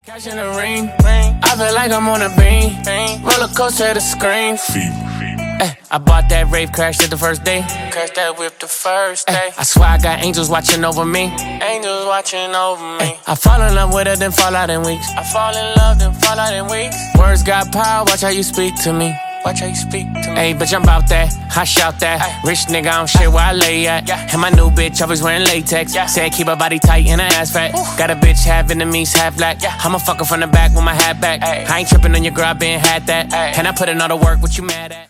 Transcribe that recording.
Cash in the ring, I feel like I'm on a beam. Roller coaster at the screen. I bought that rave, crashed it the first day. Crashed that whip the first day. I swear I got angels watching over me. Angels watching over me. I fall in love with her, then fall out in weeks. I fall in love, then fall out in weeks. Words got power, watch how you speak to me. Watch how you speak to me. Ayy, bitch, I'm bout that. I shout that. Ay. Rich nigga, I don't shit where I lay at. Yeah. And my new bitch always wearing latex. Yeah. Said keep her body tight and her ass fat. Ooh. Got a bitch half Vietnamese, half black. Yeah. I'ma fuck her from the back with my hat back. Ay. I ain't tripping on your girl, I been had that. Ay. And I put in all the work, what you mad at?